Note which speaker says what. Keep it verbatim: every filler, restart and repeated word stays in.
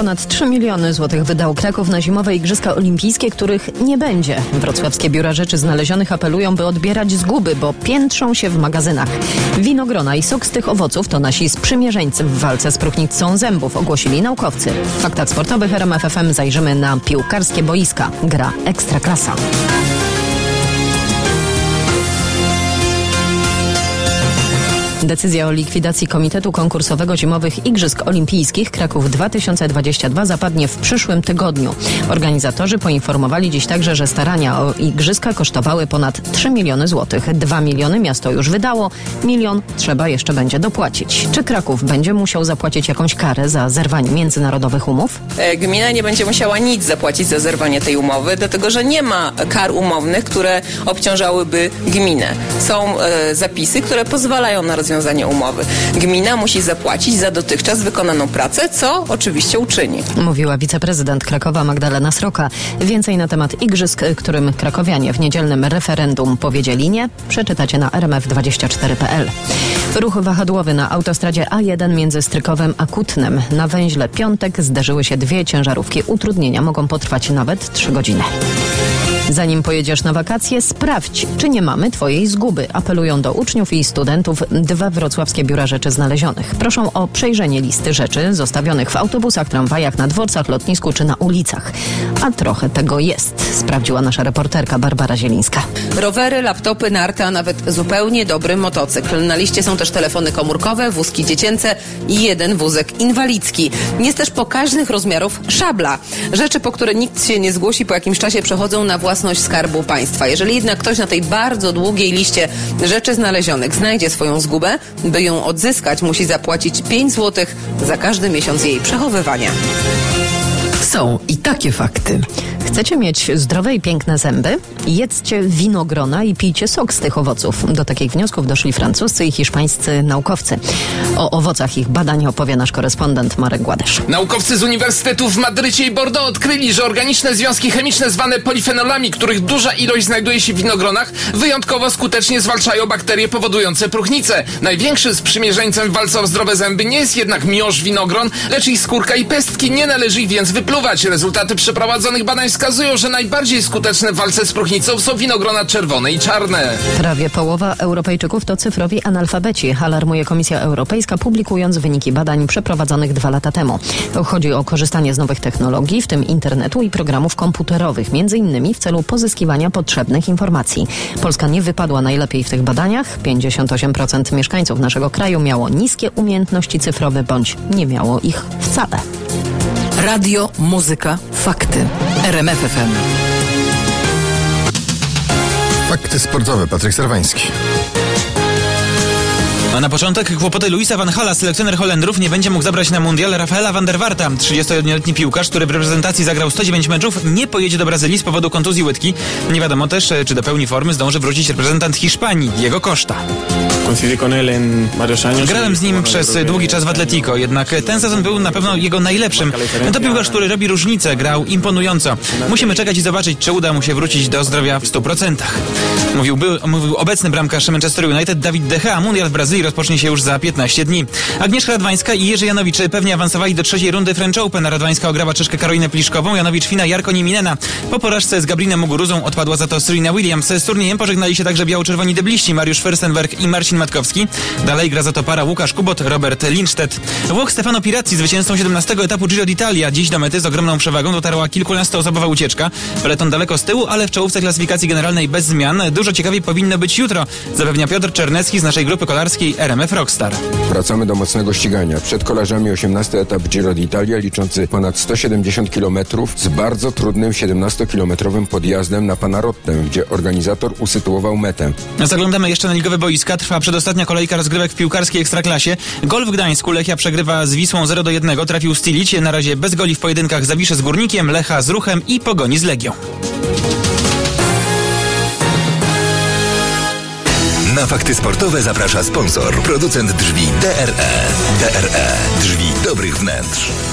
Speaker 1: Ponad trzy miliony złotych wydał Kraków na zimowe Igrzyska Olimpijskie, których nie będzie. Wrocławskie biura rzeczy znalezionych apelują, by odbierać zguby, bo piętrzą się w magazynach. Winogrona i sok z tych owoców to nasi sprzymierzeńcy w walce z próchnicą zębów, ogłosili naukowcy. W faktach sportowych R M F F M zajrzymy na piłkarskie boiska. Gra Ekstraklasa. Decyzja o likwidacji Komitetu Konkursowego Zimowych Igrzysk Olimpijskich Kraków dwa tysiące dwudziesty drugi zapadnie w przyszłym tygodniu. Organizatorzy poinformowali dziś także, że starania o igrzyska kosztowały ponad trzy miliony złotych. dwa miliony miasto już wydało, milion trzeba jeszcze będzie dopłacić. Czy Kraków będzie musiał zapłacić jakąś karę za zerwanie międzynarodowych umów?
Speaker 2: Gmina nie będzie musiała nic zapłacić za zerwanie tej umowy, dlatego że nie ma kar umownych, które obciążałyby gminę. Są e, zapisy, które pozwalają na rozwiązanie umowy. Gmina musi zapłacić za dotychczas wykonaną pracę, co oczywiście uczyni.
Speaker 1: Mówiła wiceprezydent Krakowa Magdalena Sroka. Więcej na temat igrzysk, którym krakowianie w niedzielnym referendum powiedzieli nie, przeczytacie na r m f dwadzieścia cztery kropka p l. Ruch wahadłowy na autostradzie A jeden między Strykowem a Kutnem. Na węźle Piątek zderzyły się dwie ciężarówki. Utrudnienia mogą potrwać nawet trzy godziny. Zanim pojedziesz na wakacje, sprawdź, czy nie mamy twojej zguby. Apelują do uczniów i studentów dwa wrocławskie biura rzeczy znalezionych. Proszą o przejrzenie listy rzeczy zostawionych w autobusach, tramwajach, na dworcach, lotnisku czy na ulicach. A trochę tego jest, sprawdziła nasza reporterka Barbara Zielińska.
Speaker 3: Rowery, laptopy, narty, a nawet zupełnie dobry motocykl. Na liście są też telefony komórkowe, wózki dziecięce i jeden wózek inwalidzki. Jest też pokaźnych rozmiarów szabla. Rzeczy, po które nikt się nie zgłosi, po jakimś czasie przechodzą na własność Skarbu Państwa. Jeżeli jednak ktoś na tej bardzo długiej liście rzeczy znalezionych znajdzie swoją zgubę, by ją odzyskać, musi zapłacić pięć złotych za każdy miesiąc jej przechowywania.
Speaker 4: Są i takie fakty.
Speaker 1: Chcecie mieć zdrowe i piękne zęby? Jedzcie winogrona i pijcie sok z tych owoców. Do takich wniosków doszli francuscy i hiszpańscy naukowcy. O owocach ich badań opowie nasz korespondent Marek Gładesz.
Speaker 5: Naukowcy z uniwersytetów w Madrycie i Bordeaux odkryli, że organiczne związki chemiczne zwane polifenolami, których duża ilość znajduje się w winogronach, wyjątkowo skutecznie zwalczają bakterie powodujące próchnicę. Największy sprzymierzeńcem w walce o zdrowe zęby nie jest jednak miąższ winogron, lecz ich skórka i pestki. Nie należy ich więc wypluwać. Rezultaty przeprowadzonych badań wskazują, że najbardziej skuteczne w walce z próchnicą są winogrona czerwone i czarne.
Speaker 1: Prawie połowa Europejczyków to cyfrowi analfabeci, alarmuje Komisja Europejska, publikując wyniki badań przeprowadzonych dwa lata temu. Chodzi o korzystanie z nowych technologii, w tym internetu i programów komputerowych, między innymi w celu pozyskiwania potrzebnych informacji. Polska nie wypadła najlepiej w tych badaniach. pięćdziesiąt osiem procent mieszkańców naszego kraju miało niskie umiejętności cyfrowe bądź nie miało ich wcale.
Speaker 4: Radio, muzyka, fakty. R M F F M.
Speaker 6: Fakty sportowe. Patryk Serwański.
Speaker 7: A na początek kłopoty Louisa van Hala. Selekcjoner Holendrów nie będzie mógł zabrać na mundial Rafaela van der Warta. trzydziestojednoletni piłkarz, który w reprezentacji zagrał sto dziewięć meczów, nie pojedzie do Brazylii z powodu kontuzji łydki. Nie wiadomo też, czy do pełni formy zdąży wrócić reprezentant Hiszpanii, Diego Costa. Grałem z nim przez długi czas w Atletico, jednak ten sezon był na pewno jego najlepszym. To piłkarz, który robi różnicę, grał imponująco. Musimy czekać i zobaczyć, czy uda mu się wrócić do zdrowia w stu procentach. Mówił, był, mówił obecny bramkarz Manchester United David De Gea. Mundial w Brazylii rozpocznie się już za piętnaście dni. Agnieszka Radwańska i Jerzy Janowicz pewnie awansowali do trzeciej rundy French Open. Radwańska ograła Czeszkę Karolinę Pliszkową, Janowicz Fina Jarko Nieminena. Po porażce z Gabrinem Muguruzą odpadła za to Serena Williams. Z turniejem pożegnali się także biało-czerwoni debliści Mariusz Fürstenberg i Marcin Matkowski. Dalej gra za to para Łukasz Kubot, Robert Lindstedt. Włoch Stefano Pirazzi, zwycięzcą siedemnastego etapu Giro d'Italia. Dziś do mety z ogromną przewagą dotarła kilkunastoosobowa ucieczka. Peleton daleko z tyłu, ale w czołówce klasyfikacji generalnej bez zmian. Dużo ciekawiej powinno być jutro, zapewnia Piotr Czernecki z naszej grupy kolarskiej R M F Rockstar.
Speaker 8: Wracamy do mocnego ścigania. Przed kolarzami osiemnasty etap Giro d'Italia, liczący ponad sto siedemdziesiąt kilometrów z bardzo trudnym siedemnastokilometrowym podjazdem na Panarottę, gdzie organizator usytuował metę.
Speaker 7: Zaglądamy jeszcze na ligowe boiska. Trwa przedostatnia kolejka rozgrywek w piłkarskiej Ekstraklasie. Gol w Gdańsku. Lechia przegrywa z Wisłą zero do jednego. Trafił Stilić. Na razie bez goli w pojedynkach Zawisze z Górnikiem, Lecha z Ruchem i Pogoni z Legią.
Speaker 9: Na fakty sportowe zaprasza sponsor, producent drzwi D R E. D R E. Drzwi dobrych wnętrz.